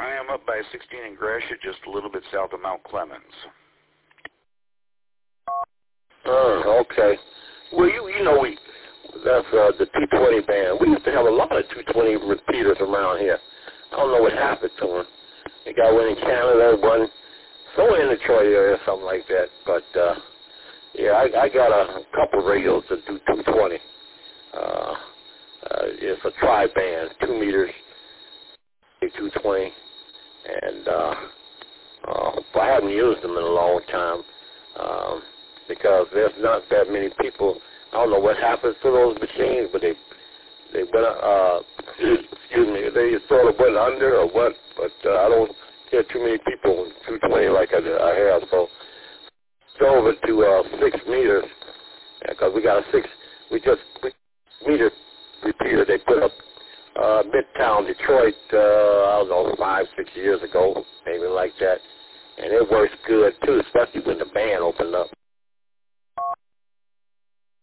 I am up by 16 in Gratiot, just a little bit south of Mount Clemens. Okay. Well, you know, that's the 220 band. We used to have a lot of 220 repeaters around here. I don't know what happened to them. They got one in Canada, one somewhere in the Detroit area, something like that. But, yeah, I got a couple radios that do 220. It's a tri-band, 2 meters, 220. And I haven't used them in a long time because there's not that many people. I don't know what happens to those machines, but they went, excuse me, they sort of went under or what, but I don't hear too many people in 220 like I have. So it's over to 6 meters because we got a 6 meter repeater they put up Midtown Detroit, I don't know, 5-6 years ago, maybe like that. And it works good too, especially when the band opened up.